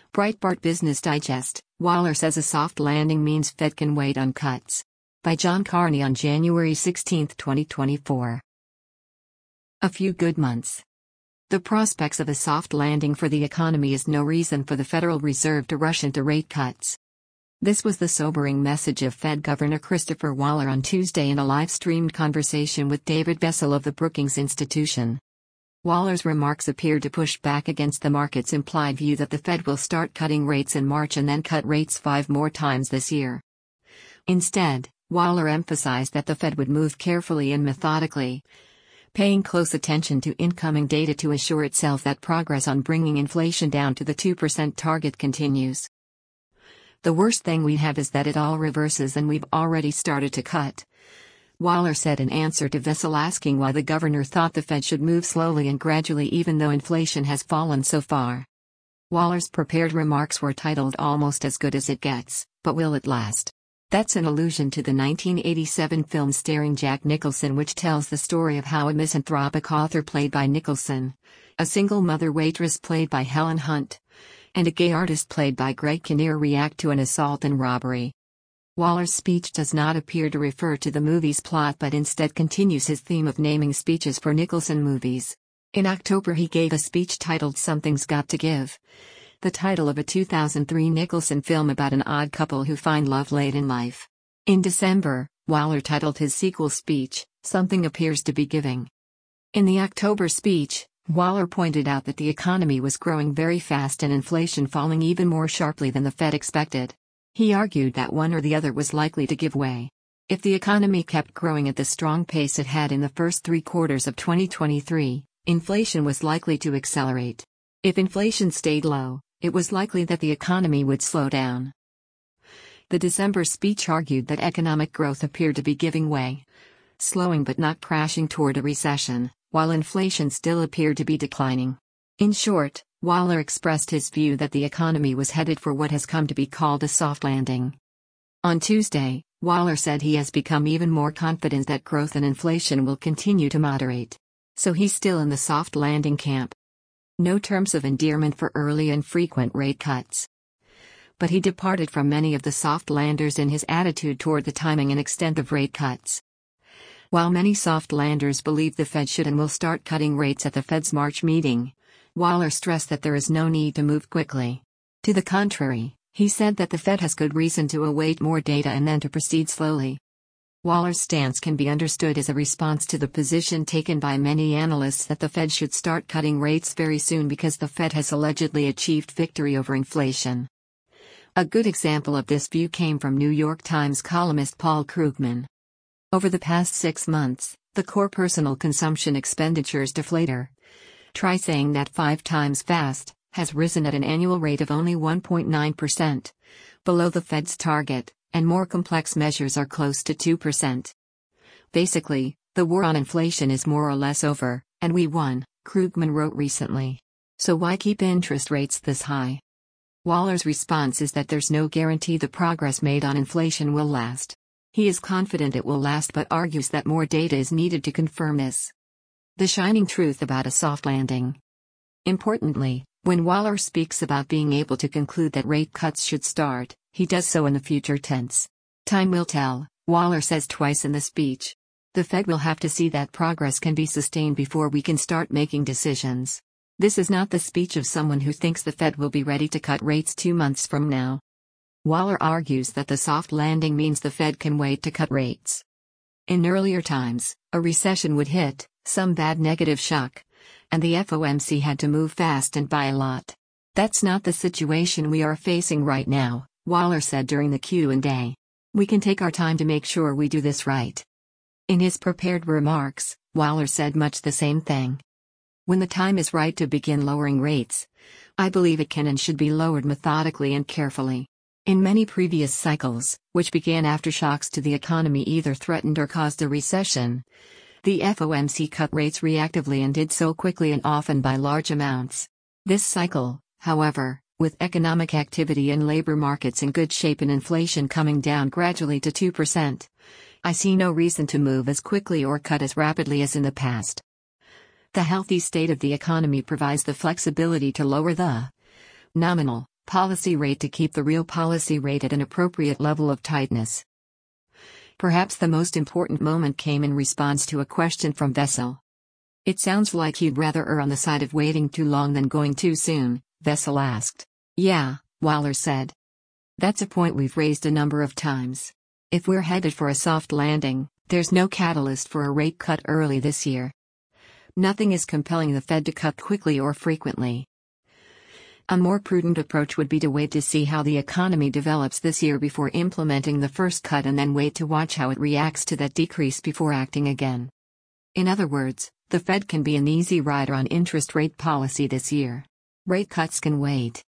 Breitbart Business Digest, Waller says a soft landing means Fed can wait on cuts. By John Carney on January 16, 2024. A few good months. The prospects of a soft landing for the economy is no reason for the Federal Reserve to rush into rate cuts. This was the sobering message of Fed Governor Christopher Waller on Tuesday in a live-streamed conversation with David Bessel of the Brookings Institution. Waller's remarks appeared to push back against the market's implied view that the Fed will start cutting rates in March and then cut rates 5 more times this year. Instead, Waller emphasized that the Fed would move carefully and methodically, paying close attention to incoming data to assure itself that progress on bringing inflation down to the 2% target continues. "The worst thing we have is that it all reverses and we've already started to cut," Waller said in answer to Bessel asking why the governor thought the Fed should move slowly and gradually even though inflation has fallen so far. Waller's prepared remarks were titled "Almost as Good as It Gets, but Will It Last?" That's an allusion to the 1987 film starring Jack Nicholson, which tells the story of how a misanthropic author played by Nicholson, a single mother waitress played by Helen Hunt, and a gay artist played by Greg Kinnear react to an assault and robbery. Waller's speech does not appear to refer to the movie's plot but instead continues his theme of naming speeches for Nicholson movies. In October he gave a speech titled "Something's Got to Give," the title of a 2003 Nicholson film about an odd couple who find love late in life. In December, Waller titled his sequel speech, "Something Appears to Be Giving." In the October speech, Waller pointed out that the economy was growing very fast and inflation falling even more sharply than the Fed expected. He argued that one or the other was likely to give way. If the economy kept growing at the strong pace it had in the first 3 quarters of 2023, inflation was likely to accelerate. If inflation stayed low, it was likely that the economy would slow down. The December speech argued that economic growth appeared to be giving way, slowing but not crashing toward a recession, while inflation still appeared to be declining. In short, Waller expressed his view that the economy was headed for what has come to be called a soft landing. On Tuesday, Waller said he has become even more confident that growth and inflation will continue to moderate. So he's still in the soft landing camp. No terms of endearment for early and frequent rate cuts. But he departed from many of the soft landers in his attitude toward the timing and extent of rate cuts. While many soft landers believe the Fed should and will start cutting rates at the Fed's March meeting, Waller stressed that there is no need to move quickly. To the contrary, he said that the Fed has good reason to await more data and then to proceed slowly. Waller's stance can be understood as a response to the position taken by many analysts that the Fed should start cutting rates very soon because the Fed has allegedly achieved victory over inflation. A good example of this view came from New York Times columnist Paul Krugman. Over the past 6 months, the core personal consumption expenditures deflator, try saying that 5 times fast, has risen at an annual rate of only 1.9%, below the Fed's target, and more complex measures are close to 2%. Basically, the war on inflation is more or less over, and we won, Krugman wrote recently. So why keep interest rates this high? Waller's response is that there's no guarantee the progress made on inflation will last. He is confident it will last but argues that more data is needed to confirm this. The shining truth about a soft landing. Importantly, when Waller speaks about being able to conclude that rate cuts should start, he does so in the future tense. Time will tell, Waller says twice in the speech. The Fed will have to see that progress can be sustained before we can start making decisions. This is not the speech of someone who thinks the Fed will be ready to cut rates 2 months from now. Waller argues that the soft landing means the Fed can wait to cut rates. In earlier times, a recession would hit, some bad negative shock, and the FOMC had to move fast and buy a lot. That's not the situation we are facing right now, Waller said during the Q&A. We can take our time to make sure we do this right. In his prepared remarks, Waller said much the same thing. When the time is right to begin lowering rates, I believe it can and should be lowered methodically and carefully. In many previous cycles, which began after shocks to the economy either threatened or caused a recession, the FOMC cut rates reactively and did so quickly and often by large amounts. This cycle, however, with economic activity and labor markets in good shape and inflation coming down gradually to 2%, I see no reason to move as quickly or cut as rapidly as in the past. The healthy state of the economy provides the flexibility to lower the nominal policy rate to keep the real policy rate at an appropriate level of tightness. Perhaps the most important moment came in response to a question from Vessel. "It sounds like you'd rather err on the side of waiting too long than going too soon," Vessel asked. "Yeah," Waller said. "That's a point we've raised a number of times. If we're headed for a soft landing, there's no catalyst for a rate cut early this year. Nothing is compelling the Fed to cut quickly or frequently. A more prudent approach would be to wait to see how the economy develops this year before implementing the first cut and then wait to watch how it reacts to that decrease before acting again." In other words, the Fed can be an easy rider on interest rate policy this year. Rate cuts can wait.